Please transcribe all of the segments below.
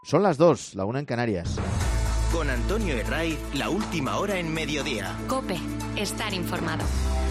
Son las 2, la 1 en Canarias. Con Antonio Herray, la última hora en mediodía. COPE, estar informado.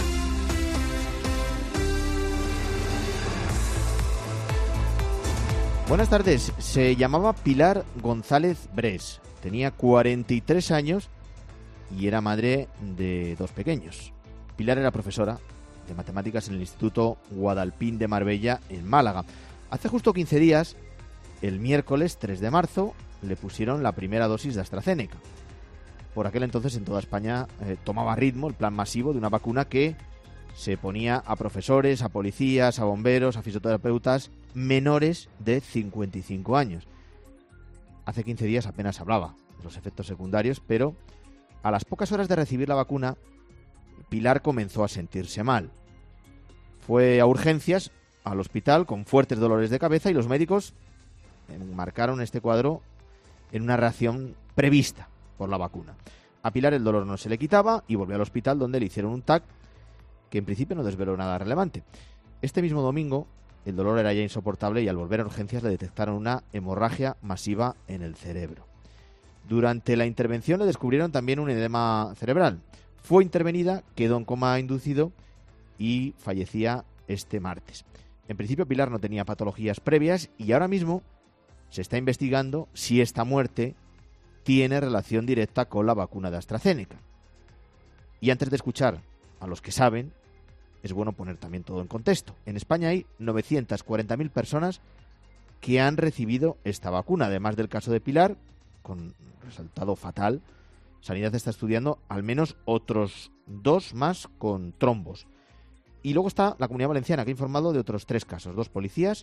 Buenas tardes. Se llamaba Pilar González Bres. Tenía 43 años y era madre de 2 pequeños. Pilar era profesora de matemáticas en el Instituto Guadalpín de Marbella, en Málaga. Hace justo 15 días, el miércoles 3 de marzo, le pusieron la primera dosis de AstraZeneca. Por aquel entonces en toda España tomaba ritmo el plan masivo de una vacuna que se ponía a profesores, a policías, a bomberos, a fisioterapeutas menores de 55 años. Hace 15 días apenas hablaba de los efectos secundarios, pero a las pocas horas de recibir la vacuna, Pilar comenzó a sentirse mal. Fue a urgencias, al hospital, con fuertes dolores de cabeza, y los médicos enmarcaron este cuadro en una reacción prevista por la vacuna. A Pilar el dolor no se le quitaba y volvió al hospital, donde le hicieron un TAC que en principio no desveló nada relevante. Este mismo domingo el dolor era ya insoportable y al volver a urgencias le detectaron una hemorragia masiva en el cerebro. Durante la intervención le descubrieron también un edema cerebral. Fue intervenida, quedó en coma inducido y fallecía este martes. En principio Pilar no tenía patologías previas y ahora mismo se está investigando si esta muerte tiene relación directa con la vacuna de AstraZeneca. Y antes de escuchar a los que saben, es bueno poner también todo en contexto. En España hay 940.000 personas que han recibido esta vacuna. Además del caso de Pilar, con resultado fatal, Sanidad está estudiando al menos otros 2 más con trombos. Y luego está la Comunidad Valenciana, que ha informado de otros 3 casos, 2 policías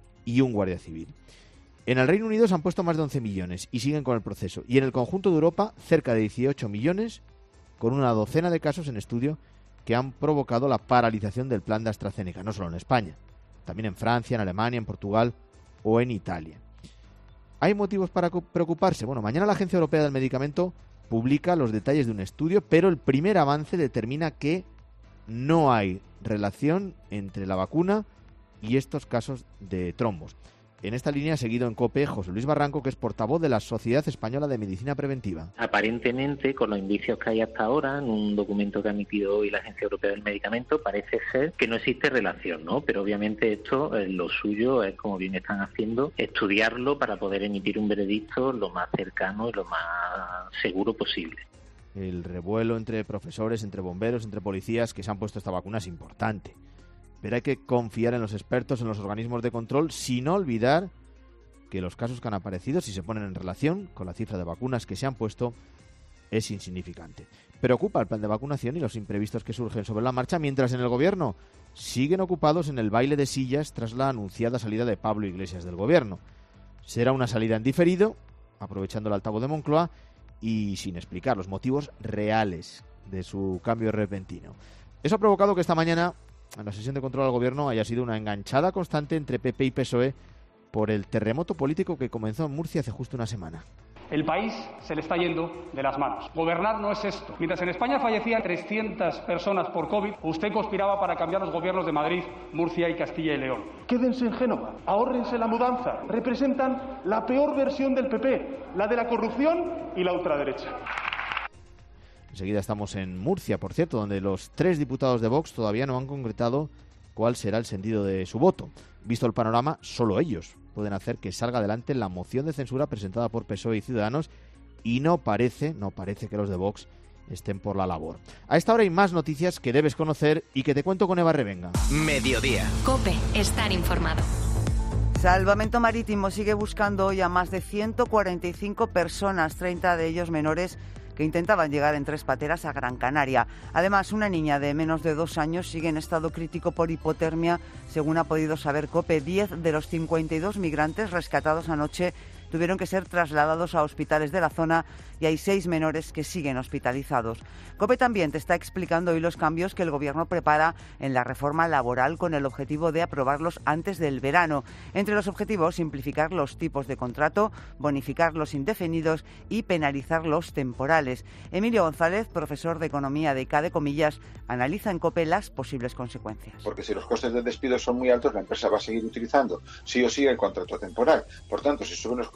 y un guardia civil. En el Reino Unido se han puesto más de 11 millones y siguen con el proceso. Y en el conjunto de Europa, cerca de 18 millones, con una docena de casos en estudio que han provocado la paralización del plan de AstraZeneca, no solo en España, también en Francia, en Alemania, en Portugal o en Italia. ¿Hay motivos para preocuparse? Bueno, mañana la Agencia Europea del Medicamento publica los detalles de un estudio, pero el primer avance determina que no hay relación entre la vacuna y estos casos de trombos. En esta línea ha seguido en COPE José Luis Barranco, que es portavoz de la Sociedad Española de Medicina Preventiva. Aparentemente, con los indicios que hay hasta ahora, en un documento que ha emitido hoy la Agencia Europea del Medicamento, parece ser que no existe relación, ¿no? Pero obviamente esto, lo suyo es, como bien están haciendo, estudiarlo para poder emitir un veredicto lo más cercano y lo más seguro posible. El revuelo entre profesores, entre bomberos, entre policías que se han puesto esta vacuna es importante. Pero hay que confiar en los expertos, en los organismos de control, sin olvidar que los casos que han aparecido, si se ponen en relación con la cifra de vacunas que se han puesto, es insignificante. Preocupa el plan de vacunación y los imprevistos que surgen sobre la marcha, mientras en el gobierno siguen ocupados en el baile de sillas tras la anunciada salida de Pablo Iglesias del gobierno. Será una salida en diferido, aprovechando el altavoz de Moncloa y sin explicar los motivos reales de su cambio repentino. Eso ha provocado que esta mañana, en la sesión de control al gobierno, haya sido una enganchada constante entre PP y PSOE por el terremoto político que comenzó en Murcia hace justo una semana. El país se le está yendo de las manos. Gobernar no es esto. Mientras en España fallecían 300 personas por COVID, usted conspiraba para cambiar los gobiernos de Madrid, Murcia y Castilla y León. Quédense en Génova, ahórrense la mudanza. Representan la peor versión del PP, la de la corrupción y la ultraderecha. Enseguida estamos en Murcia, por cierto, donde los 3 diputados de Vox todavía no han concretado cuál será el sentido de su voto. Visto el panorama, solo ellos pueden hacer que salga adelante la moción de censura presentada por PSOE y Ciudadanos, y no parece que los de Vox estén por la labor. A esta hora hay más noticias que debes conocer y que te cuento con Eva Revenga. Mediodía. COPE, estar informado. Salvamento Marítimo sigue buscando hoy a más de 145 personas, 30 de ellos menores, que intentaban llegar en 3 pateras a Gran Canaria. Además, una niña de menos de 2 años sigue en estado crítico por hipotermia, según ha podido saber COPE. 10 de los 52 migrantes rescatados anoche tuvieron que ser trasladados a hospitales de la zona y hay 6 menores que siguen hospitalizados. COPE también te está explicando hoy los cambios que el Gobierno prepara en la reforma laboral con el objetivo de aprobarlos antes del verano. Entre los objetivos, simplificar los tipos de contrato, bonificar los indefinidos y penalizar los temporales. Emilio González, profesor de Economía de CADE Comillas, analiza en COPE las posibles consecuencias. Porque si los costes de despido son muy altos, la empresa va a seguir utilizando sí o sí el contrato temporal. Por tanto, si suben los costes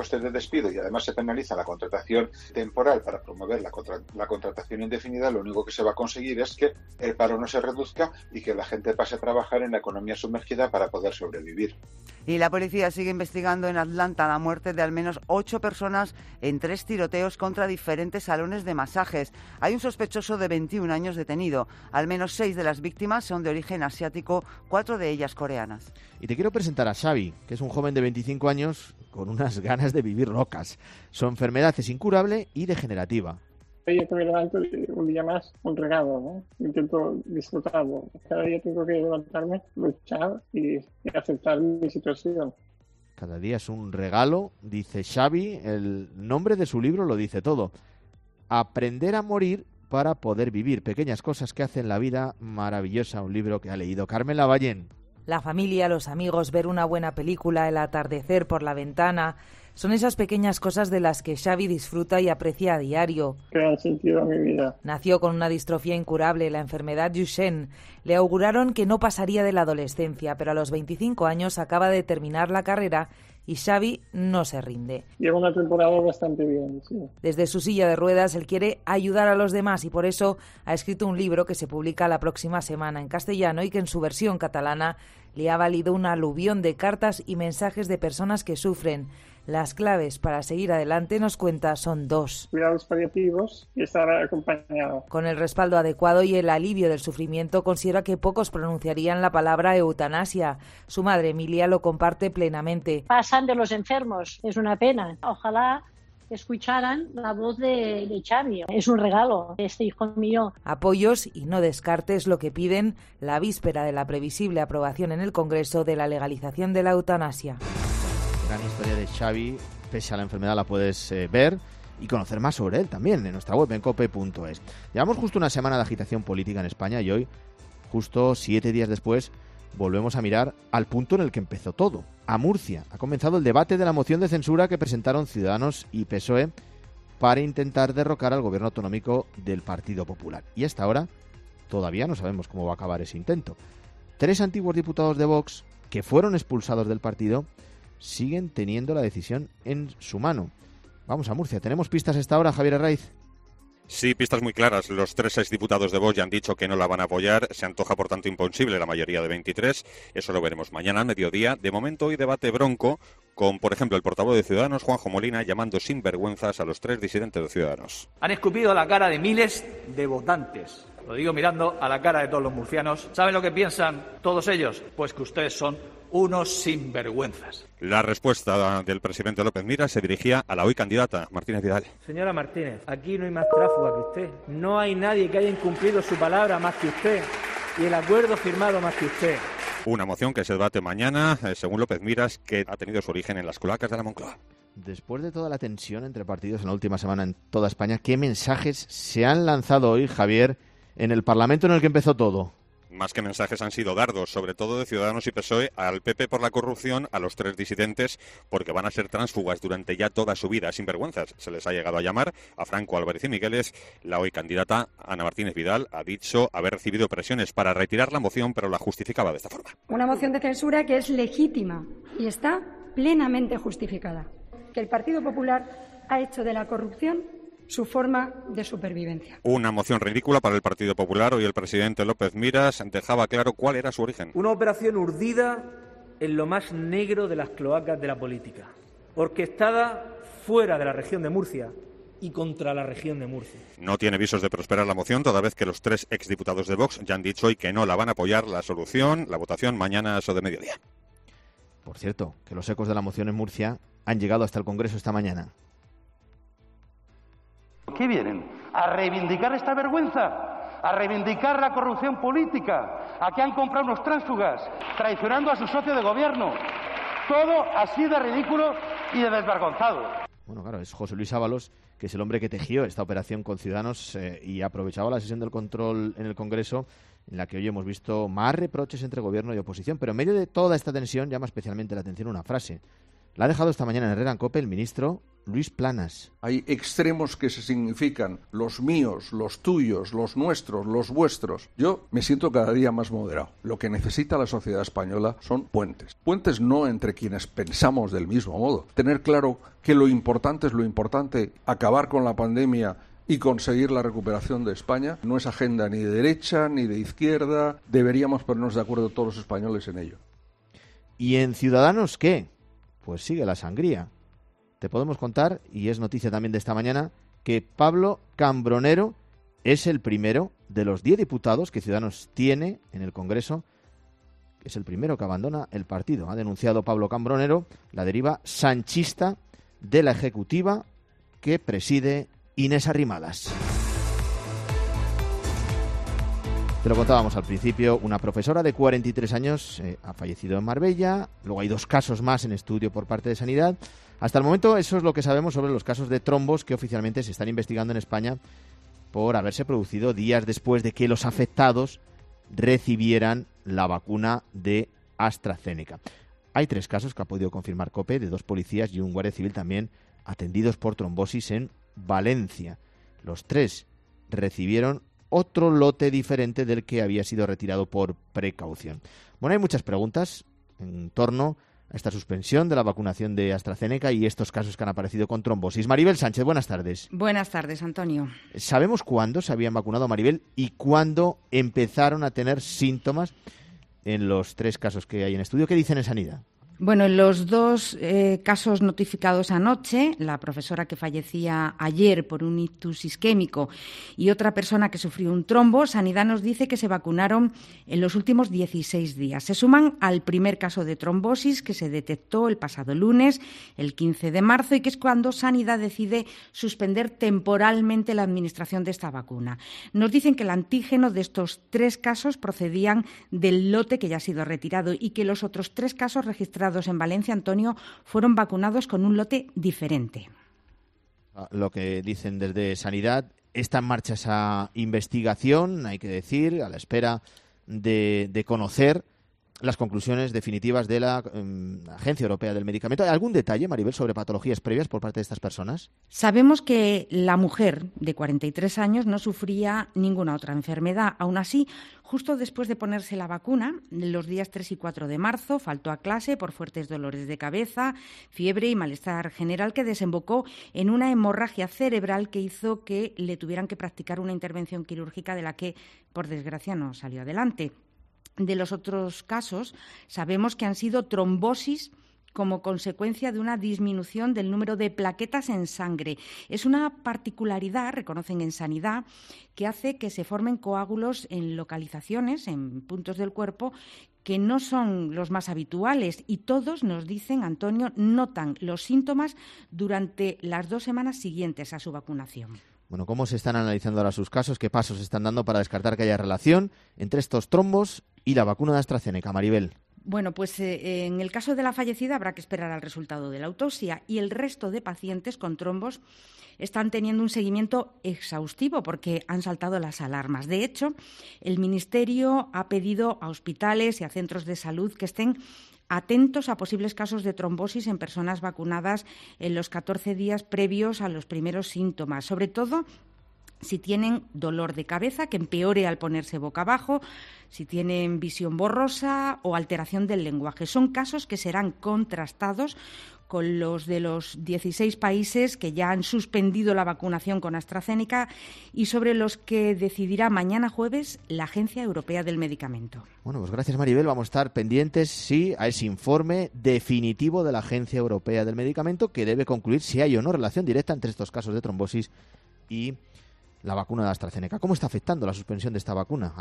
coste de despido y además se penaliza la contratación temporal para promover la contratación indefinida, lo único que se va a conseguir es que el paro no se reduzca y que la gente pase a trabajar en la economía sumergida para poder sobrevivir. Y la policía sigue investigando en Atlanta la muerte de al menos 8 personas en 3 tiroteos contra diferentes salones de masajes. Hay un sospechoso de 21 años detenido. Al menos 6 de las víctimas son de origen asiático, 4 de ellas coreanas. Y te quiero presentar a Xavi, que es un joven de 25 años con unas ganas de vivir locas. Su enfermedad es incurable y degenerativa. Yo que me levanto un día más, un regalo, ¿no? Intento disfrutarlo. Cada día tengo que levantarme, luchar y aceptar mi situación. Cada día es un regalo, dice Xavi. El nombre de su libro lo dice todo. Aprender a morir para poder vivir. Pequeñas cosas que hacen la vida maravillosa. Un libro que ha leído Carmen Lavallén. La familia, los amigos, ver una buena película, el atardecer por la ventana... Son esas pequeñas cosas de las que Xavi disfruta y aprecia a diario. Que han sentido a mi vida. Nació con una distrofia incurable, la enfermedad Duchenne. Le auguraron que no pasaría de la adolescencia, pero a los 25 años acaba de terminar la carrera y Xavi no se rinde. Lleva una temporada bastante bien, sí. Desde su silla de ruedas, él quiere ayudar a los demás y por eso ha escrito un libro que se publica la próxima semana en castellano y que en su versión catalana le ha valido un aluvión de cartas y mensajes de personas que sufren. Las claves para seguir adelante, nos cuenta, son 2. Cuidados paliativos y estar acompañado. Con el respaldo adecuado y el alivio del sufrimiento, considera que pocos pronunciarían la palabra eutanasia. Su madre, Emilia, lo comparte plenamente. Pasan de los enfermos, es una pena. Ojalá escucharan la voz de Xavi. Es un regalo, este hijo mío. Apoyos y no descartes lo que piden la víspera de la previsible aprobación en el Congreso de la legalización de la eutanasia. Gran historia de Xavi, pese a la enfermedad la puedes ver y conocer más sobre él también en nuestra web en cope.es. Llevamos justo una semana de agitación política en España y hoy, justo 7 días después, volvemos a mirar al punto en el que empezó todo, a Murcia. Ha comenzado el debate de la moción de censura que presentaron Ciudadanos y PSOE para intentar derrocar al gobierno autonómico del Partido Popular. Y hasta ahora todavía no sabemos cómo va a acabar ese intento. 3 antiguos diputados de Vox que fueron expulsados del partido siguen teniendo la decisión en su mano. Vamos a Murcia. ¿Tenemos pistas a esta hora, Javier Herraiz? Sí, pistas muy claras. Los 3 exdiputados de Vox ya han dicho que no la van a apoyar. Se antoja, por tanto, imposible la mayoría de 23. Eso lo veremos mañana al mediodía. De momento, hoy debate bronco con, por ejemplo, el portavoz de Ciudadanos, Juanjo Molina, llamando sinvergüenzas a los 3 disidentes de Ciudadanos. Han escupido a la cara de miles de votantes. Lo digo mirando a la cara de todos los murcianos. ¿Saben lo que piensan todos ellos? Pues que ustedes son unos sinvergüenzas. La respuesta del presidente López Miras se dirigía a la hoy candidata, Martínez Vidal. Señora Martínez, aquí no hay más tráfuga que usted. No hay nadie que haya incumplido su palabra más que usted y el acuerdo firmado más que usted. Una moción que se debate mañana, según López Miras, que ha tenido su origen en las cloacas de la Moncloa. Después de toda la tensión entre partidos en la última semana en toda España, ¿qué mensajes se han lanzado hoy, Javier, en el Parlamento en el que empezó todo? Más que mensajes han sido dardos, sobre todo de Ciudadanos y PSOE, al PP por la corrupción, a los 3 disidentes, porque van a ser tránsfugas durante ya toda su vida, sinvergüenzas. Se les ha llegado a llamar a Franco, Álvarez y Migueles. La hoy candidata Ana Martínez Vidal ha dicho haber recibido presiones para retirar la moción, pero la justificaba de esta forma. Una moción de censura que es legítima y está plenamente justificada. Que el Partido Popular ha hecho de la corrupción su forma de supervivencia. Una moción ridícula para el Partido Popular. Hoy el presidente López Miras dejaba claro cuál era su origen. Una operación urdida en lo más negro de las cloacas de la política, orquestada fuera de la región de Murcia y contra la región de Murcia. No tiene visos de prosperar la moción, toda vez que los 3 exdiputados de Vox ya han dicho hoy que no la van a apoyar. La solución, la votación mañana a eso de mediodía. Por cierto, que los ecos de la moción en Murcia han llegado hasta el Congreso esta mañana. ¿Qué vienen? ¿A reivindicar esta vergüenza? ¿A reivindicar la corrupción política? ¿A que han comprado unos tránsfugas? Traicionando a su socio de gobierno. Todo así de ridículo y de desvergonzado. Bueno, claro, es José Luis Ábalos, que es el hombre que tejió esta operación con Ciudadanos y aprovechaba la sesión del control en el Congreso, en la que hoy hemos visto más reproches entre gobierno y oposición. Pero en medio de toda esta tensión llama especialmente la atención una frase La ha dejado esta mañana en Herrera en COPE el ministro Luis Planas. Hay extremos que se significan los míos, los tuyos, los nuestros, los vuestros. Yo me siento cada día más moderado. Lo que necesita la sociedad española son puentes. Puentes no entre quienes pensamos del mismo modo. Tener claro que lo importante es lo importante, acabar con la pandemia y conseguir la recuperación de España. No es agenda ni de derecha ni de izquierda. Deberíamos ponernos de acuerdo todos los españoles en ello. ¿Y en Ciudadanos qué? Pues sigue la sangría. Te podemos contar, y es noticia también de esta mañana, que Pablo Cambronero es el primero de los 10 diputados que Ciudadanos tiene en el Congreso. Es el primero que abandona el partido. Ha denunciado Pablo Cambronero la deriva sanchista de la ejecutiva que preside Inés Arrimadas. Te lo contábamos al principio, una profesora de 43 años ha fallecido en Marbella, luego hay 2 casos más en estudio por parte de Sanidad. Hasta el momento eso es lo que sabemos sobre los casos de trombos que oficialmente se están investigando en España por haberse producido días después de que los afectados recibieran la vacuna de AstraZeneca. Hay 3 casos que ha podido confirmar COPE de 2 policías y un guardia civil también atendidos por trombosis en Valencia. Los 3 recibieron otro lote diferente del que había sido retirado por precaución. Bueno, hay muchas preguntas en torno a esta suspensión de la vacunación de AstraZeneca y estos casos que han aparecido con trombosis. Maribel Sánchez, buenas tardes. Buenas tardes, Antonio. ¿Sabemos cuándo se habían vacunado, Maribel, y cuándo empezaron a tener síntomas en los 3 casos que hay en estudio? ¿Qué dicen en Sanidad? Bueno, en los 2 casos notificados anoche, la profesora que fallecía ayer por un ictus isquémico y otra persona que sufrió un trombo, Sanidad nos dice que se vacunaron en los últimos 16 días. Se suman al primer caso de trombosis que se detectó el pasado lunes, el 15 de marzo, y que es cuando Sanidad decide suspender temporalmente la administración de esta vacuna. Nos dicen que el antígeno de estos 3 casos procedían del lote que ya ha sido retirado y que los otros 3 casos registrados en Valencia, Antonio, fueron vacunados con un lote diferente. Lo que dicen desde Sanidad, está en marcha esa investigación, hay que decir, a la espera de conocer las conclusiones definitivas de la Agencia Europea del Medicamento. ¿Hay algún detalle, Maribel, sobre patologías previas por parte de estas personas? Sabemos que la mujer de 43 años no sufría ninguna otra enfermedad. Aún así, justo después de ponerse la vacuna, los días 3 y 4 de marzo, faltó a clase por fuertes dolores de cabeza, fiebre y malestar general que desembocó en una hemorragia cerebral que hizo que le tuvieran que practicar una intervención quirúrgica de la que, por desgracia, no salió adelante. De los otros casos, sabemos que han sido trombosis como consecuencia de una disminución del número de plaquetas en sangre. Es una particularidad, reconocen en Sanidad, que hace que se formen coágulos en localizaciones, en puntos del cuerpo, que no son los más habituales y todos, nos dicen, Antonio, notan los síntomas durante las 2 semanas siguientes a su vacunación. Bueno, ¿cómo se están analizando ahora sus casos? ¿Qué pasos se están dando para descartar que haya relación entre estos trombos y la vacuna de AstraZeneca, Maribel? Bueno, pues en el caso de la fallecida habrá que esperar al resultado de la autopsia y el resto de pacientes con trombos están teniendo un seguimiento exhaustivo porque han saltado las alarmas. De hecho, el Ministerio ha pedido a hospitales y a centros de salud que estén atentos a posibles casos de trombosis en personas vacunadas en los 14 días previos a los primeros síntomas, sobre todo si tienen dolor de cabeza, que empeore al ponerse boca abajo, si tienen visión borrosa o alteración del lenguaje. Son casos que serán contrastados con los de los 16 países que ya han suspendido la vacunación con AstraZeneca y sobre los que decidirá mañana jueves la Agencia Europea del Medicamento. Bueno, pues gracias, Maribel. Vamos a estar pendientes, sí, a ese informe definitivo de la Agencia Europea del Medicamento que debe concluir si hay o no relación directa entre estos casos de trombosis y la vacuna de AstraZeneca. ¿Cómo está afectando la suspensión de esta vacuna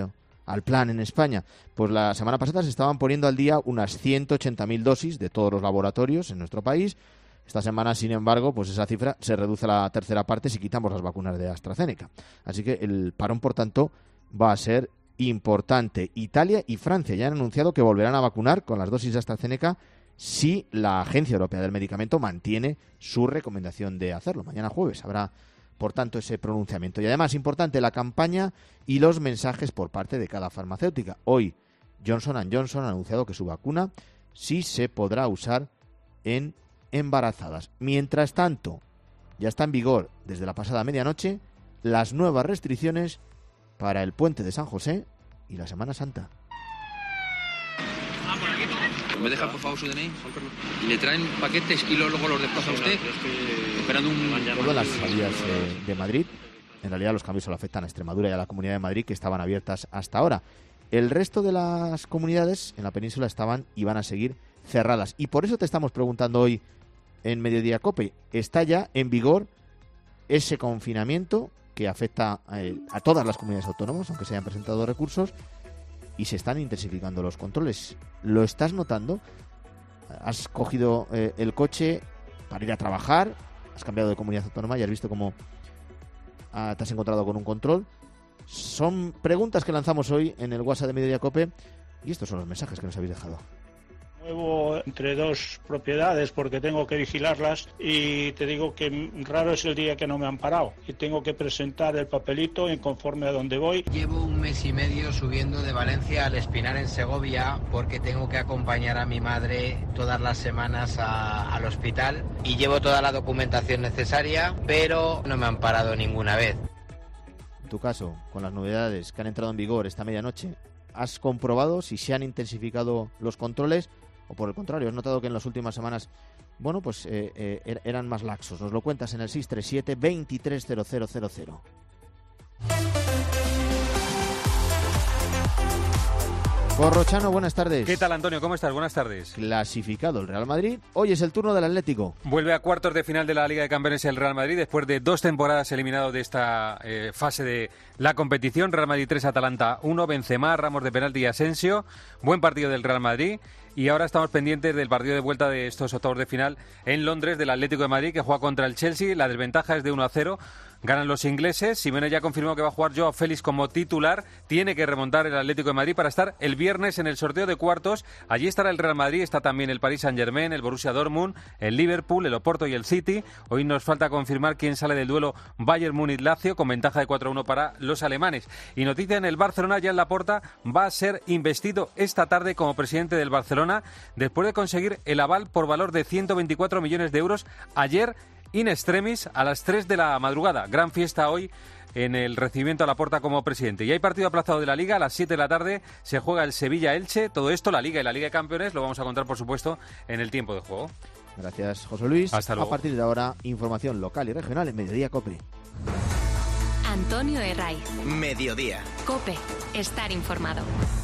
al plan en España? Pues la semana pasada se estaban poniendo al día unas 180.000 dosis de todos los laboratorios en nuestro país. Esta semana, sin embargo, pues esa cifra se reduce a la tercera parte si quitamos las vacunas de AstraZeneca. Así que el parón, por tanto, va a ser importante. Italia y Francia ya han anunciado que volverán a vacunar con las dosis de AstraZeneca si la Agencia Europea del Medicamento mantiene su recomendación de hacerlo. Mañana jueves habrá, por tanto, ese pronunciamiento. Y además, importante, la campaña y los mensajes por parte de cada farmacéutica. Hoy, Johnson & Johnson ha anunciado que su vacuna sí se podrá usar en embarazadas. Mientras tanto, ya está en vigor desde la pasada medianoche las nuevas restricciones para el puente de San José y la Semana Santa. ¿Me deja por favor su DNI? Y le traen paquetes y luego los desplaza usted, esperando un... Todas las salidas de Madrid, en realidad los cambios solo afectan a Extremadura y a la Comunidad de Madrid, que estaban abiertas hasta ahora. El resto de las comunidades en la península estaban y van a seguir cerradas. Y por eso te estamos preguntando hoy en Mediodía COPE. ¿Está ya en vigor ese confinamiento que afecta a todas las comunidades autónomas, aunque se hayan presentado recursos, y se están intensificando los controles? ¿Lo estás notando? ¿Has cogido el coche para ir a trabajar? ¿Has cambiado de comunidad autónoma y has visto cómo te has encontrado con un control? Son preguntas que lanzamos hoy en el WhatsApp de Mediodía COPE y estos son los mensajes que nos habéis dejado. Muevo entre dos propiedades porque tengo que vigilarlas y te digo que raro es el día que no me han parado y tengo que presentar el papelito en conforme a donde voy. Llevo un mes y medio subiendo de Valencia al Espinar en Segovia porque tengo que acompañar a mi madre todas las semanas al hospital y llevo toda la documentación necesaria, pero no me han parado ninguna vez. En tu caso, con las novedades que han entrado en vigor esta medianoche, ¿has comprobado si se han intensificado los controles? ¿O por el contrario, has notado que en las últimas semanas, bueno, pues eran más laxos? Nos lo cuentas en el 637-230000. Corrochano, buenas tardes. ¿Qué tal, Antonio? ¿Cómo estás? Buenas tardes. Clasificado el Real Madrid. Hoy es el turno del Atlético. Vuelve a cuartos de final de la Liga de Campeones el Real Madrid después de 2 temporadas eliminado de esta fase de la competición. Real Madrid 3, Atalanta 1, Benzema, Ramos de penalti y Asensio. Buen partido del Real Madrid. Y ahora estamos pendientes del partido de vuelta de estos octavos de final en Londres del Atlético de Madrid, que juega contra el Chelsea. La desventaja es de 1-0. Ganan los ingleses. Simeone ya confirmó que va a jugar Joao Félix como titular. Tiene que remontar el Atlético de Madrid para estar el viernes en el sorteo de cuartos. Allí estará el Real Madrid, está también el Paris Saint-Germain, el Borussia Dortmund, el Liverpool, el Oporto y el City. Hoy nos falta confirmar quién sale del duelo Bayern Múnich-Lazio, con ventaja de 4-1 para los alemanes. Y noticia en el Barcelona, ya en Laporta va a ser investido esta tarde como presidente del Barcelona, después de conseguir el aval por valor de 124 millones de euros ayer in extremis a las 3 de la madrugada. Gran fiesta hoy en el recibimiento a Laporta como presidente. Y hay partido aplazado de la Liga, a las 7 de la tarde se juega el Sevilla-Elche. Todo esto, la Liga y la Liga de Campeones, lo vamos a contar, por supuesto, en el tiempo de juego. Gracias, José Luis. Hasta luego. A partir de ahora, información local y regional en Mediodía COPE. Antonio Herraiz. Mediodía. COPE. Estar informado.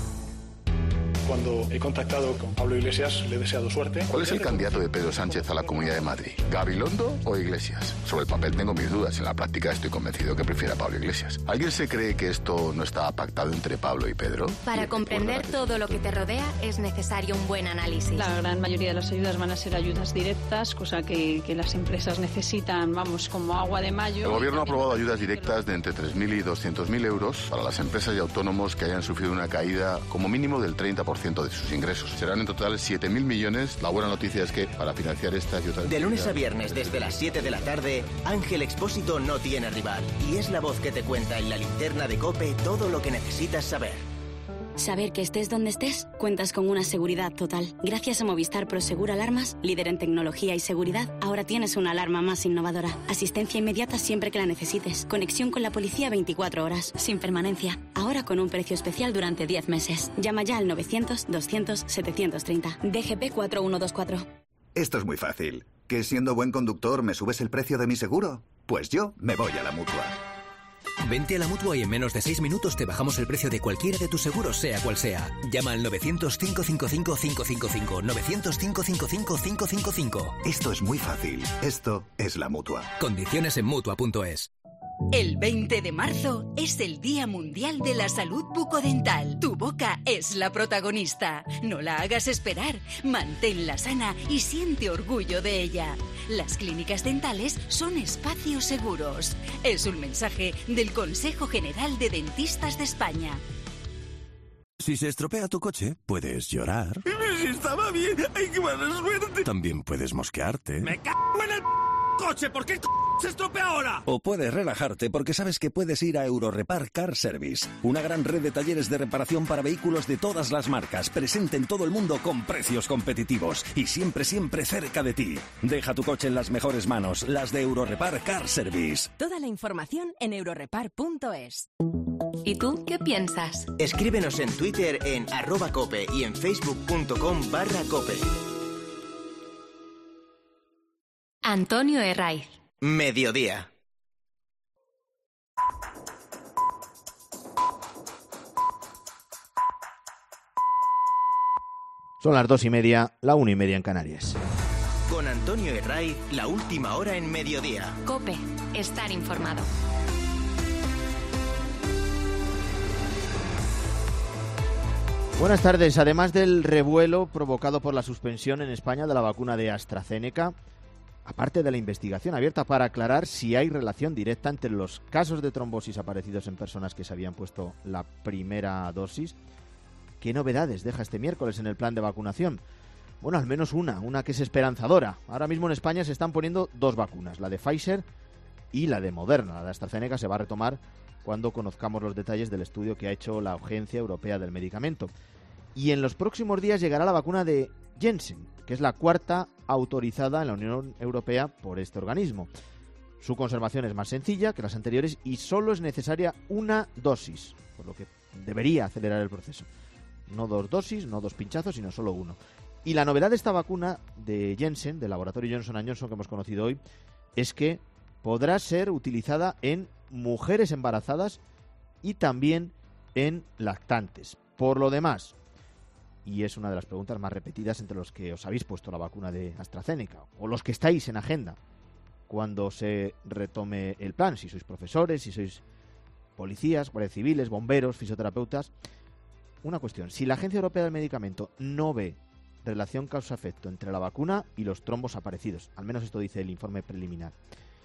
Cuando he contactado con Pablo Iglesias, le he deseado suerte. ¿Cuál es el candidato de Pedro Sánchez a la Comunidad de Madrid? ¿Gabilondo o Iglesias? Sobre el papel tengo mis dudas, en la práctica estoy convencido que prefiere a Pablo Iglesias. ¿Alguien se cree que esto no está pactado entre Pablo y Pedro? Para comprender todo lo que te rodea es necesario un buen análisis. La gran mayoría de las ayudas van a ser ayudas directas, cosa que las empresas necesitan, vamos, como agua de mayo. El gobierno ha aprobado ayudas directas de entre 3.000 y 200.000 euros para las empresas y autónomos que hayan sufrido una caída como mínimo del 30% de sus ingresos. Serán en total 7.000 millones. La buena noticia es que para financiar estas y otras... De lunes a viernes desde las 7 de la tarde, Ángel Expósito no tiene rival y es la voz que te cuenta en la linterna de COPE todo lo que necesitas saber. Saber que estés donde estés, cuentas con una seguridad total. Gracias a Movistar Prosegur Alarmas, líder en tecnología y seguridad, ahora tienes una alarma más innovadora. Asistencia inmediata siempre que la necesites. Conexión con la policía 24 horas, sin permanencia. Ahora con un precio especial durante 10 meses. Llama ya al 900-200-730. DGP 4124. Esto es muy fácil. ¿Que siendo buen conductor me subes el precio de mi seguro? Pues yo me voy a la Mutua. Vente a la Mutua y en menos de 6 minutos te bajamos el precio de cualquiera de tus seguros, sea cual sea. Llama al 900-555-555. 900-555-555. Esto es muy fácil. Esto es la Mutua. Condiciones en Mutua.es. El 20 de marzo es el Día Mundial de la Salud Bucodental. Tu boca es la protagonista. No la hagas esperar. Manténla sana y siente orgullo de ella. Las clínicas dentales son espacios seguros. Es un mensaje del Consejo General de Dentistas de España. Si se estropea tu coche, puedes llorar. ¡Si estaba bien! ¡Ay, qué mala suerte! También puedes mosquearte. ¡Me cago en el... coche? ¿Por qué se estropea ahora? O puedes relajarte porque sabes que puedes ir a Eurorepar Car Service, una gran red de talleres de reparación para vehículos de todas las marcas, presente en todo el mundo con precios competitivos y siempre cerca de ti. Deja tu coche en las mejores manos, las de Eurorepar Car Service. Toda la información en eurorepar.es. ¿Y tú qué piensas? Escríbenos en Twitter en @cope y en facebook.com/cope. Antonio Herraiz. Mediodía. Son las 2:30, la 1:30 en Canarias. Con Antonio Herraiz, la última hora en Mediodía. COPE, estar informado. Buenas tardes. Además del revuelo provocado por la suspensión en España de la vacuna de AstraZeneca, aparte de la investigación abierta para aclarar si hay relación directa entre los casos de trombosis aparecidos en personas que se habían puesto la primera dosis, ¿qué novedades deja este miércoles en el plan de vacunación? Bueno, al menos una que es esperanzadora. Ahora mismo en España se están poniendo 2 vacunas, la de Pfizer y la de Moderna. La de AstraZeneca se va a retomar cuando conozcamos los detalles del estudio que ha hecho la Agencia Europea del Medicamento. Y en los próximos días llegará la vacuna de Janssen, que es la 4ª autorizada en la Unión Europea por este organismo. Su conservación es más sencilla que las anteriores y solo es necesaria una dosis, por lo que debería acelerar el proceso. No 2 dosis, no 2 pinchazos, sino solo 1. Y la novedad de esta vacuna de Janssen, del laboratorio Johnson & Johnson que hemos conocido hoy, es que podrá ser utilizada en mujeres embarazadas y también en lactantes. Por lo demás, y es una de las preguntas más repetidas entre los que os habéis puesto la vacuna de AstraZeneca, o los que estáis en agenda cuando se retome el plan, si sois profesores, si sois policías, guardias civiles, bomberos, fisioterapeutas. Una cuestión, si la Agencia Europea del Medicamento no ve relación causa-efecto entre la vacuna y los trombos aparecidos, al menos esto dice el informe preliminar,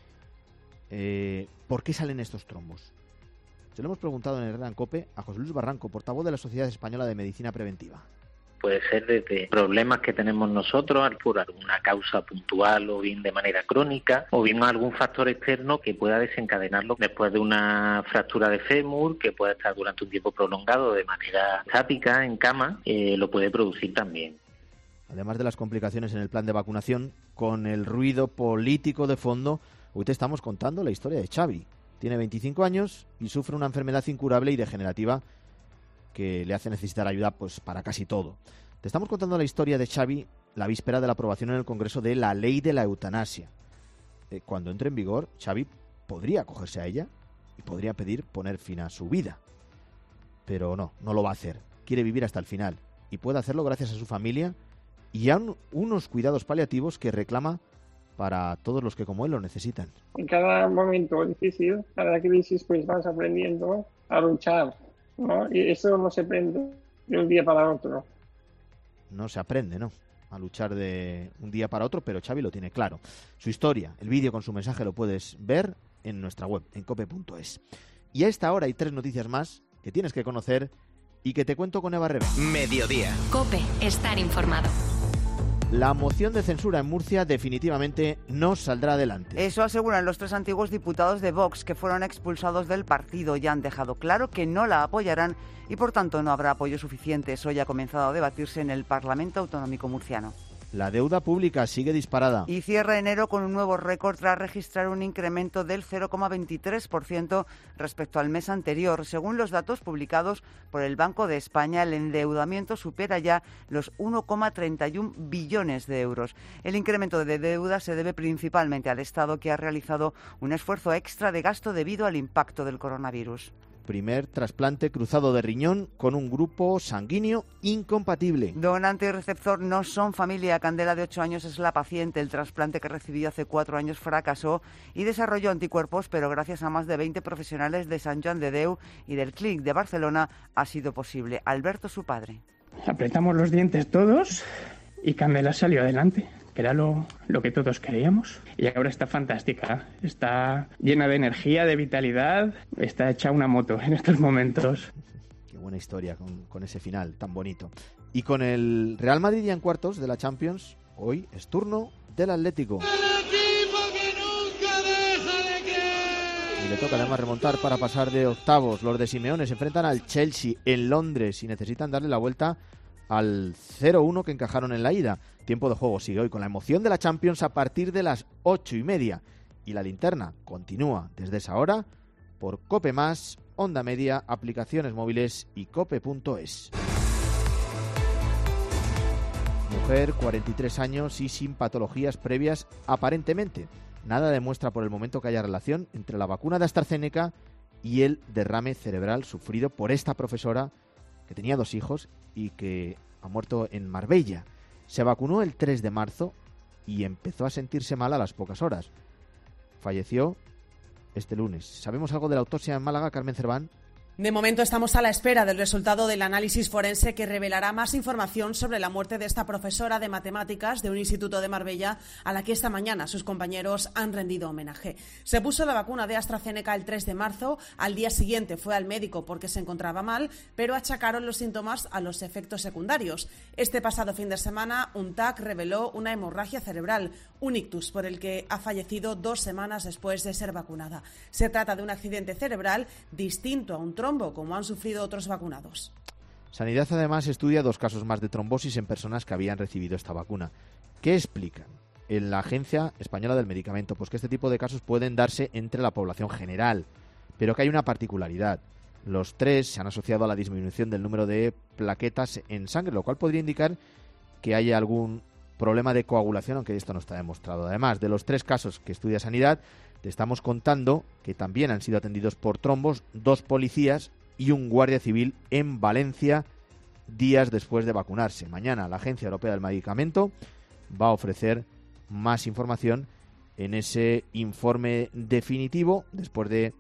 ¿por qué salen estos trombos? Se lo hemos preguntado en el Herrera en COPE a José Luis Barranco, portavoz de la Sociedad Española de Medicina Preventiva. Puede ser desde problemas que tenemos nosotros por alguna causa puntual o bien de manera crónica o bien algún factor externo que pueda desencadenarlo después de una fractura de fémur que pueda estar durante un tiempo prolongado de manera estática en cama, lo puede producir también. Además de las complicaciones en el plan de vacunación, con el ruido político de fondo, hoy te estamos contando la historia de Xavi. Tiene 25 años y sufre una enfermedad incurable y degenerativa que le hace necesitar ayuda pues para casi todo. Te estamos contando la historia de Xavi la víspera de la aprobación en el Congreso de la ley de la eutanasia. Cuando entre en vigor, Xavi podría acogerse a ella y podría pedir poner fin a su vida. Pero no lo va a hacer. Quiere vivir hasta el final y puede hacerlo gracias a su familia y a unos cuidados paliativos que reclama para todos los que como él lo necesitan. En cada momento difícil, cada crisis, pues vas aprendiendo a luchar, ¿no? Y eso no se aprende de un día para otro. No se aprende, ¿no? A luchar de un día para otro, pero Xavi lo tiene claro. Su historia, el vídeo con su mensaje lo puedes ver en nuestra web, en cope.es. Y a esta hora hay 3 noticias más que tienes que conocer y que te cuento con Eva Rebe. Mediodía. COPE, estar informado. La moción de censura en Murcia definitivamente no saldrá adelante. Eso aseguran los 3 antiguos diputados de Vox que fueron expulsados del partido y han dejado claro que no la apoyarán y por tanto no habrá apoyo suficiente. Eso ya ha comenzado a debatirse en el Parlamento Autonómico Murciano. La deuda pública sigue disparada. Y cierra enero con un nuevo récord tras registrar un incremento del 0,23% respecto al mes anterior. Según los datos publicados por el Banco de España, el endeudamiento supera ya los 1,31 billones de euros. El incremento de deuda se debe principalmente al Estado, que ha realizado un esfuerzo extra de gasto debido al impacto del coronavirus. Primer trasplante cruzado de riñón con un grupo sanguíneo incompatible. Donante y receptor no son familia. Candela, de 8 años, es la paciente. El trasplante que recibió hace 4 años fracasó y desarrolló anticuerpos, pero gracias a más de 20 profesionales de Sant Joan de Déu y del CLIC de Barcelona ha sido posible. Alberto, su padre. Apretamos los dientes todos y Candela salió adelante, que era lo que todos queríamos. Y ahora está fantástica, está llena de energía, de vitalidad, está hecha una moto en estos momentos. Qué buena historia con ese final tan bonito. Y con el Real Madrid ya en cuartos de la Champions, hoy es turno del Atlético. El equipo que toca además remontar para pasar de octavos. Los de Simeone se enfrentan al Chelsea en Londres y necesitan darle la vuelta al 0-1 que encajaron en la ida. Tiempo de juego sigue hoy con la emoción de la Champions a partir de las 8:30. Y la linterna continúa desde esa hora por COPE+, Onda Media, aplicaciones móviles y cope.es. Mujer, 43 años y sin patologías previas aparentemente. Nada demuestra por el momento que haya relación entre la vacuna de AstraZeneca y el derrame cerebral sufrido por esta profesora que tenía 2 hijos y que ha muerto en Marbella. Se vacunó el 3 de marzo y empezó a sentirse mal a las pocas horas. Falleció este lunes. ¿Sabemos algo de la autopsia en Málaga, Carmen Cerván? De momento estamos a la espera del resultado del análisis forense que revelará más información sobre la muerte de esta profesora de matemáticas de un instituto de Marbella a la que esta mañana sus compañeros han rendido homenaje. Se puso la vacuna de AstraZeneca el 3 de marzo, al día siguiente fue al médico porque se encontraba mal, pero achacaron los síntomas a los efectos secundarios. Este pasado fin de semana, un TAC reveló una hemorragia cerebral, un ictus por el que ha fallecido 2 semanas después de ser vacunada. Se trata de un accidente cerebral distinto a un trombo, como han sufrido otros vacunados. Sanidad además estudia 2 casos más de trombosis en personas que habían recibido esta vacuna. ¿Qué explican en la Agencia Española del Medicamento? Pues que este tipo de casos pueden darse entre la población general, pero que hay una particularidad. Los 3 se han asociado a la disminución del número de plaquetas en sangre, lo cual podría indicar que haya algún problema de coagulación, aunque esto no está demostrado. Además, de los 3 casos que estudia Sanidad, te estamos contando que también han sido atendidos por trombos 2 policías y un guardia civil en Valencia días después de vacunarse. Mañana la Agencia Europea del Medicamento va a ofrecer más información en ese informe definitivo después de,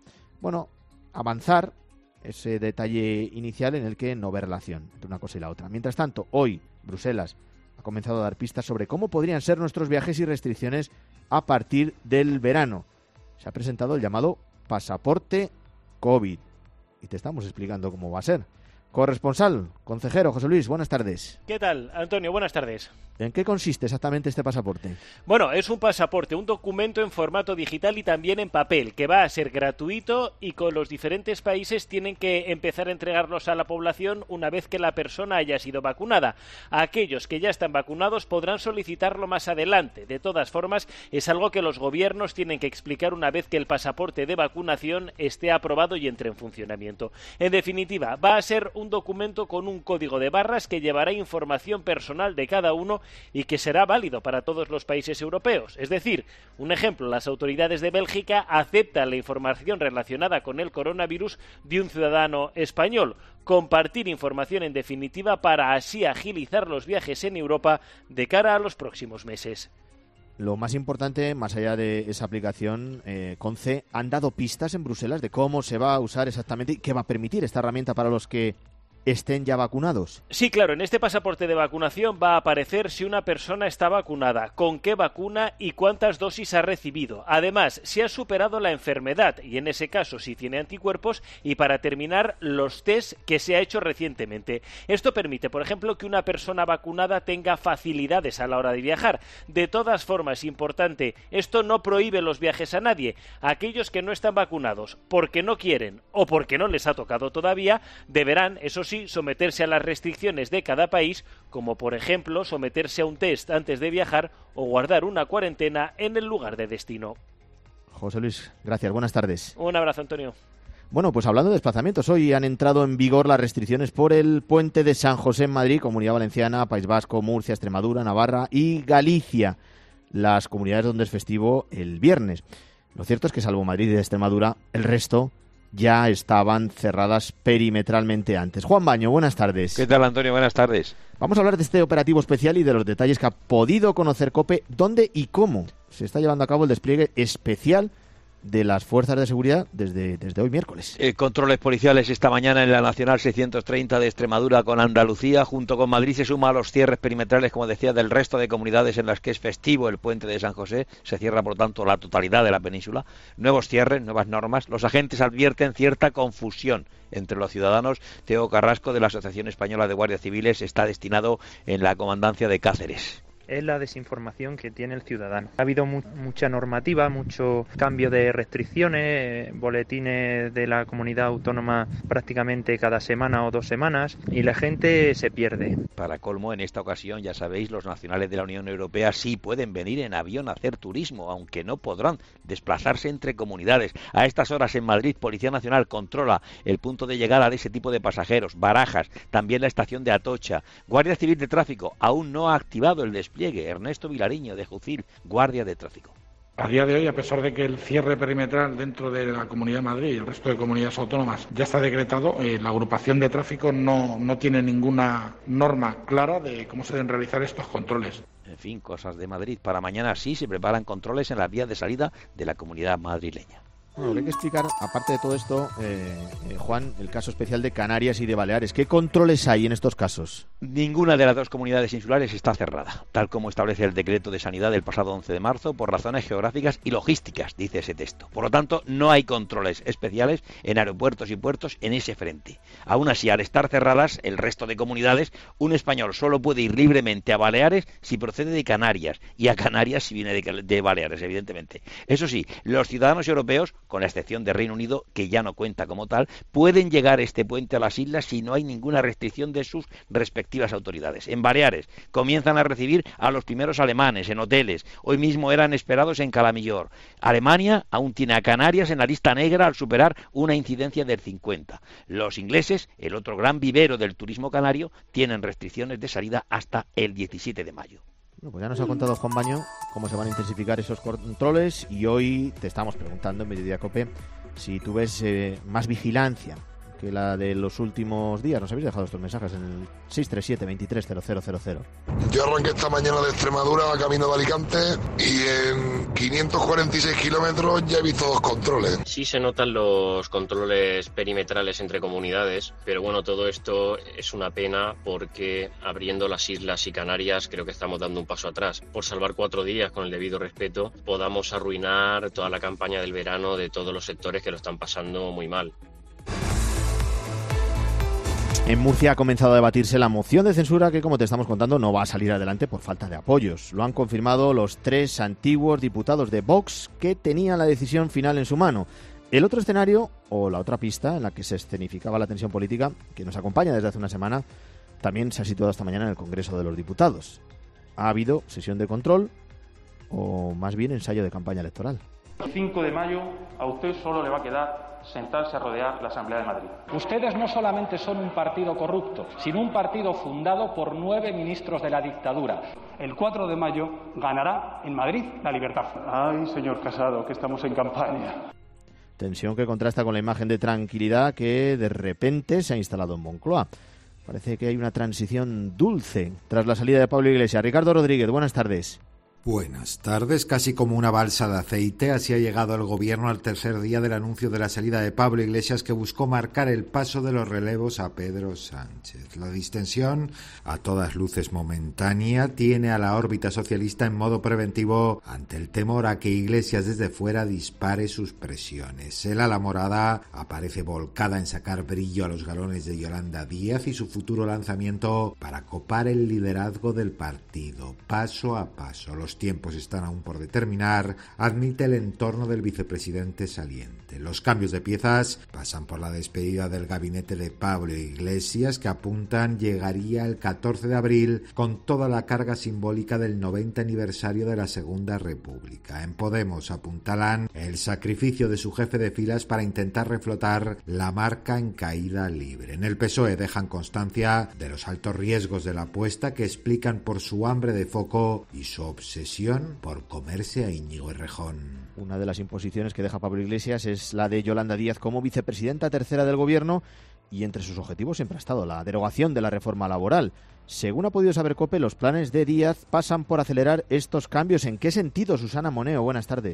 avanzar ese detalle inicial en el que no ve relación entre una cosa y la otra. Mientras tanto, hoy Bruselas ha comenzado a dar pistas sobre cómo podrían ser nuestros viajes y restricciones a partir del verano. Se ha presentado el llamado pasaporte COVID y te estamos explicando cómo va a ser. Corresponsal, consejero José Luis, buenas tardes. ¿Qué tal, Antonio? Buenas tardes. ¿En qué consiste exactamente este pasaporte? Bueno, es un pasaporte, un documento en formato digital y también en papel, que va a ser gratuito y con los diferentes países tienen que empezar a entregarlos a la población una vez que la persona haya sido vacunada. Aquellos que ya están vacunados podrán solicitarlo más adelante. De todas formas, es algo que los gobiernos tienen que explicar una vez que el pasaporte de vacunación esté aprobado y entre en funcionamiento. En definitiva, va a ser un documento con un código de barras que llevará información personal de cada uno y que será válido para todos los países europeos. Es decir, un ejemplo, las autoridades de Bélgica aceptan la información relacionada con el coronavirus de un ciudadano español. Compartir información en definitiva para así agilizar los viajes en Europa de cara a los próximos meses. Lo más importante, más allá de esa aplicación, Conce, ¿han dado pistas en Bruselas de cómo se va a usar exactamente y qué va a permitir esta herramienta para los que estén ya vacunados? Sí, claro, en este pasaporte de vacunación va a aparecer si una persona está vacunada, con qué vacuna y cuántas dosis ha recibido. Además, si ha superado la enfermedad y en ese caso si tiene anticuerpos y para terminar los test que se ha hecho recientemente. Esto permite, por ejemplo, que una persona vacunada tenga facilidades a la hora de viajar. De todas formas, importante, esto no prohíbe los viajes a nadie. Aquellos que no están vacunados porque no quieren o porque no les ha tocado todavía, deberán, eso sí, someterse a las restricciones de cada país, como por ejemplo someterse a un test antes de viajar o guardar una cuarentena en el lugar de destino. José Luis, gracias, buenas tardes. Un abrazo, Antonio. Bueno, pues hablando de desplazamientos, hoy han entrado en vigor las restricciones por el puente de San José en Madrid, Comunidad Valenciana, País Vasco, Murcia, Extremadura, Navarra y Galicia, las comunidades donde es festivo el viernes. Lo cierto es que salvo Madrid y Extremadura, el resto ya estaban cerradas perimetralmente antes. Juan Baño, buenas tardes. ¿Qué tal, Antonio? Buenas tardes. Vamos a hablar de este operativo especial y de los detalles que ha podido conocer COPE, dónde y cómo se está llevando a cabo el despliegue especial de las fuerzas de seguridad desde hoy miércoles. Controles policiales esta mañana en la Nacional 630 de Extremadura con Andalucía, junto con Madrid se suma a los cierres perimetrales, como decía, del resto de comunidades en las que es festivo el puente de San José. Se cierra, por tanto, la totalidad de la península. Nuevos cierres, nuevas normas. Los agentes advierten cierta confusión entre los ciudadanos. Teo Carrasco, de la Asociación Española de Guardias Civiles, está destinado en la comandancia de Cáceres. es la desinformación que tiene el ciudadano. Ha habido mucha normativa, mucho cambio de restricciones, boletines de la comunidad autónoma prácticamente cada semana o 2 semanas, y la gente se pierde. Para colmo, en esta ocasión, ya sabéis, los nacionales de la Unión Europea sí pueden venir en avión a hacer turismo, aunque no podrán desplazarse entre comunidades. A estas horas en Madrid, Policía Nacional controla el punto de llegada de ese tipo de pasajeros, Barajas, también la estación de Atocha. Guardia Civil de Tráfico aún no ha activado el despliegue. Ernesto Vilariño, de Jucil, Guardia de Tráfico. A día de hoy, a pesar de que el cierre perimetral dentro de la Comunidad de Madrid y el resto de comunidades autónomas ya está decretado, la agrupación de tráfico no tiene ninguna norma clara de cómo se deben realizar estos controles. En fin, cosas de Madrid. Para mañana sí se preparan controles en las vías de salida de la Comunidad madrileña. Bueno, hay que explicar, aparte de todo esto, Juan, el caso especial de Canarias y de Baleares. ¿Qué controles hay en estos casos? Ninguna de las 2 comunidades insulares está cerrada, tal como establece el decreto de sanidad del pasado 11 de marzo, por razones geográficas y logísticas, dice ese texto. Por lo tanto, no hay controles especiales en aeropuertos y puertos en ese frente. Aún así, al estar cerradas el resto de comunidades, un español solo puede ir libremente a Baleares si procede de Canarias, y a Canarias si viene de Baleares, evidentemente. Eso sí, los ciudadanos europeos, con la excepción de Reino Unido, que ya no cuenta como tal, pueden llegar este puente a las islas si no hay ninguna restricción de sus respectivas autoridades. En Baleares comienzan a recibir a los primeros alemanes en hoteles. Hoy mismo eran esperados en Calamillor. Alemania aún tiene a Canarias en la lista negra al superar una incidencia del 50. Los ingleses, el otro gran vivero del turismo canario, tienen restricciones de salida hasta el 17 de mayo. Bueno, pues ya nos ha contado Juan Baño cómo se van a intensificar esos controles, y hoy te estamos preguntando en Mediodía Cope si tú ves más vigilancia que la de los últimos días. Nos habéis dejado estos mensajes en el 637-230000. Yo arranqué esta mañana de Extremadura a camino de Alicante y en 546 kilómetros ya he visto 2 controles. Sí se notan los controles perimetrales entre comunidades, pero bueno, todo esto es una pena porque abriendo las islas y Canarias creo que estamos dando un paso atrás. Por salvar 4 días con el debido respeto, podamos arruinar toda la campaña del verano de todos los sectores que lo están pasando muy mal. En Murcia ha comenzado a debatirse la moción de censura que, como te estamos contando, no va a salir adelante por falta de apoyos. Lo han confirmado los 3 antiguos diputados de Vox que tenían la decisión final en su mano. El otro escenario, o la otra pista en la que se escenificaba la tensión política, que nos acompaña desde hace una semana, también se ha situado esta mañana en el Congreso de los Diputados. ¿Ha habido sesión de control o más bien ensayo de campaña electoral? El 5 de mayo a usted solo le va a quedar sentarse a rodear la Asamblea de Madrid. Ustedes no solamente son un partido corrupto, sino un partido fundado por 9 ministros de la dictadura. El 4 de mayo ganará en Madrid la libertad. Ay, señor Casado, que estamos en campaña. Tensión que contrasta con la imagen de tranquilidad que de repente se ha instalado en Moncloa. Parece que hay una transición dulce tras la salida de Pablo Iglesias. Ricardo Rodríguez, buenas tardes. Buenas tardes. Casi como una balsa de aceite, así ha llegado el gobierno al tercer día del anuncio de la salida de Pablo Iglesias, que buscó marcar el paso de los relevos a Pedro Sánchez. La distensión, a todas luces momentánea, tiene a la órbita socialista en modo preventivo ante el temor a que Iglesias desde fuera dispare sus presiones. El ala morada aparece volcada en sacar brillo a los galones de Yolanda Díaz y su futuro lanzamiento para copar el liderazgo del partido, paso a paso. Los tiempos están aún por determinar, admite el entorno del vicepresidente saliente. Los cambios de piezas pasan por la despedida del gabinete de Pablo Iglesias, que apuntan llegaría el 14 de abril con toda la carga simbólica del 90 aniversario de la Segunda República. En Podemos apuntalan el sacrificio de su jefe de filas para intentar reflotar la marca en caída libre. En el PSOE dejan constancia de los altos riesgos de la apuesta, que explican por su hambre de foco y su obsesión por comerse a Íñigo Errejón. Una de las imposiciones que deja Pablo Iglesias es la de Yolanda Díaz como vicepresidenta tercera del gobierno, y entre sus objetivos siempre ha estado la derogación de la reforma laboral. Según ha podido saber COPE, los planes de Díaz pasan por acelerar estos cambios. ¿En qué sentido, Susana Moneo? Buenas tardes.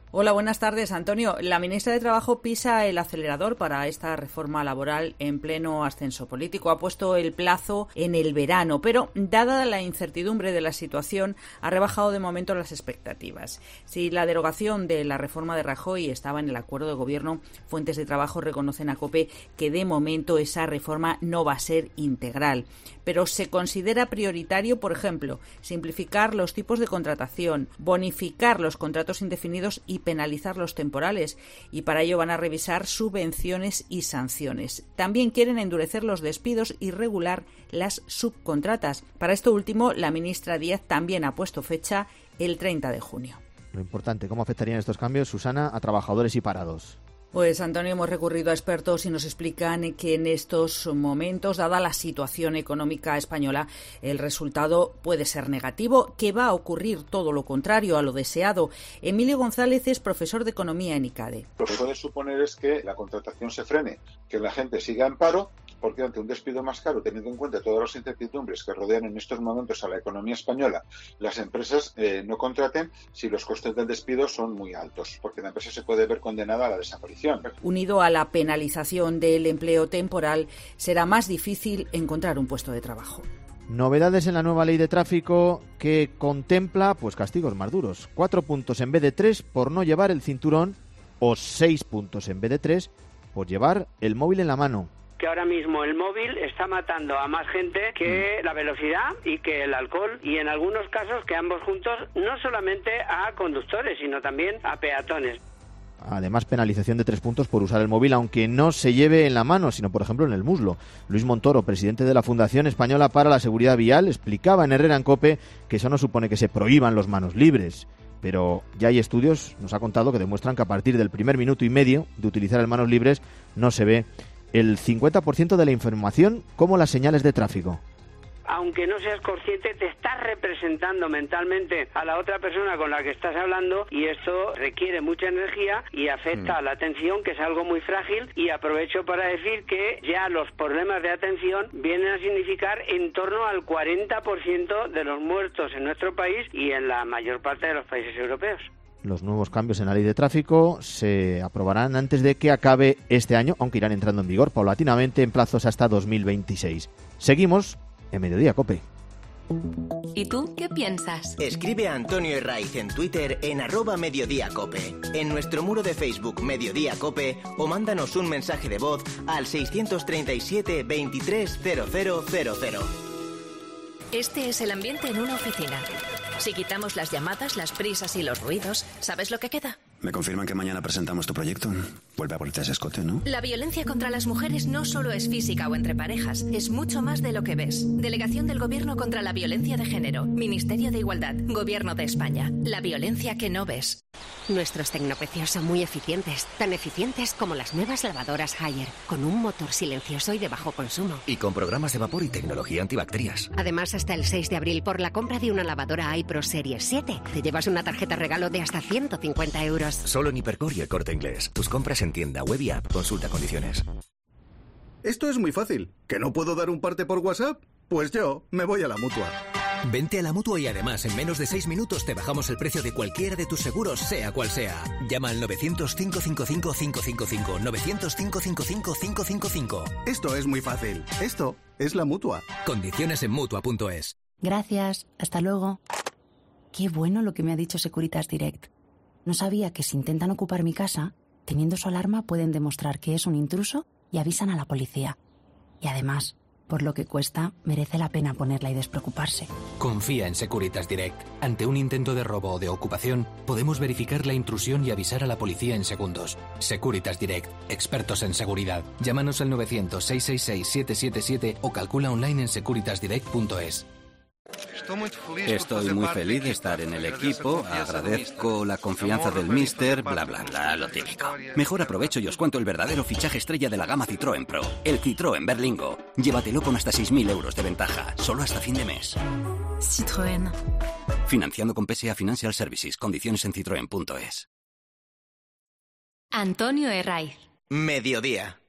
Hola, buenas tardes, Antonio. La ministra de Trabajo pisa el acelerador para esta reforma laboral en pleno ascenso político. Ha puesto el plazo en el verano, pero dada la incertidumbre de la situación, ha rebajado de momento las expectativas. Si la derogación de la reforma de Rajoy estaba en el acuerdo de gobierno, fuentes de trabajo reconocen a COPE que de momento esa reforma no va a ser integral. Pero se considera prioritario, por ejemplo, simplificar los tipos de contratación, bonificar los contratos indefinidos y penalizar los temporales, y para ello van a revisar subvenciones y sanciones. También quieren endurecer los despidos y regular las subcontratas. Para esto último, la ministra Díaz también ha puesto fecha, el 30 de junio. Lo importante, ¿cómo afectarían estos cambios, Susana, a trabajadores y parados? Pues, Antonio, hemos recurrido a expertos y nos explican que en estos momentos, dada la situación económica española, el resultado puede ser negativo, que va a ocurrir todo lo contrario a lo deseado. Emilio González es profesor de Economía en ICADE. Lo que puede suponer es que la contratación se frene, que la gente siga en paro, porque ante un despido más caro, teniendo en cuenta todas las incertidumbres que rodean en estos momentos a la economía española, las empresas no contraten si los costes del despido son muy altos, porque la empresa se puede ver condenada a la desaparición. Unido a la penalización del empleo temporal, será más difícil encontrar un puesto de trabajo. Novedades en la nueva ley de tráfico que contempla castigos más duros. 4 puntos en vez de 3 por no llevar el cinturón o 6 puntos en vez de 3 por llevar el móvil en la mano. Que ahora mismo el móvil está matando a más gente que la velocidad y que el alcohol, y en algunos casos que ambos juntos, no solamente a conductores, sino también a peatones. Además, penalización de 3 puntos por usar el móvil, aunque no se lleve en la mano, sino, por ejemplo, en el muslo. Luis Montoro, presidente de la Fundación Española para la Seguridad Vial, explicaba en Herrera en COPE que eso no supone que se prohíban los manos libres. Pero ya hay estudios, nos ha contado, que demuestran que a partir del primer minuto y medio de utilizar el manos libres no se ve el 50% de la información como las señales de tráfico. Aunque no seas consciente, te estás representando mentalmente a la otra persona con la que estás hablando, y esto requiere mucha energía y afecta a la atención, que es algo muy frágil. Y aprovecho para decir que ya los problemas de atención vienen a significar en torno al 40% de los muertos en nuestro país y en la mayor parte de los países europeos. Los nuevos cambios en la ley de tráfico se aprobarán antes de que acabe este año, aunque irán entrando en vigor paulatinamente en plazos hasta 2026. Seguimos en Mediodía COPE. ¿Y tú qué piensas? Escribe a Antonio Herraiz en Twitter en @mediodíacope, en nuestro muro de Facebook Mediodía Cope, o mándanos un mensaje de voz al 637 23 0000. Este es el ambiente en una oficina. Si quitamos las llamadas, las prisas y los ruidos, ¿sabes lo que queda? Me confirman que mañana presentamos tu proyecto. Vuelve a ponerte ese escote, ¿no? La violencia contra las mujeres no solo es física o entre parejas, es mucho más de lo que ves. Delegación del Gobierno contra la Violencia de Género, Ministerio de Igualdad, Gobierno de España. La violencia que no ves. Nuestros tecnopecios son muy eficientes, tan eficientes como las nuevas lavadoras Haier, con un motor silencioso y de bajo consumo. Y con programas de vapor y tecnología antibacterias. Además, hasta el 6 de abril, por la compra de una lavadora iPro Series 7, te llevas una tarjeta regalo de hasta 150 euros. Solo en Hipercor y El Corte Inglés. Tus compras en tienda, web y app. Consulta condiciones. Esto es muy fácil. ¿Que no puedo dar un parte por WhatsApp? Pues yo me voy a la Mutua. Vente a la Mutua y además en menos de 6 minutos te bajamos el precio de cualquiera de tus seguros, sea cual sea. Llama al 900-555-555. 900-555-555. Esto es muy fácil. Esto es la Mutua. Condiciones en Mutua.es. Gracias. Hasta luego. Qué bueno lo que me ha dicho Securitas Direct. No sabía que si intentan ocupar mi casa, teniendo su alarma pueden demostrar que es un intruso y avisan a la policía. Y además, por lo que cuesta, merece la pena ponerla y despreocuparse. Confía en Securitas Direct. Ante un intento de robo o de ocupación, podemos verificar la intrusión y avisar a la policía en segundos. Securitas Direct. Expertos en seguridad. Llámanos al 900-666-777 o calcula online en securitasdirect.es. Estoy muy feliz de estar en el equipo, agradezco la confianza del míster, bla bla bla, lo típico. Mejor aprovecho y os cuento el verdadero fichaje estrella de la gama Citroën Pro, el Citroën Berlingo. Llévatelo con hasta 6.000 euros de ventaja, solo hasta fin de mes. Citroën. Financiando con PSA Financial Services, condiciones en citroen.es. Antonio Herraiz. Mediodía.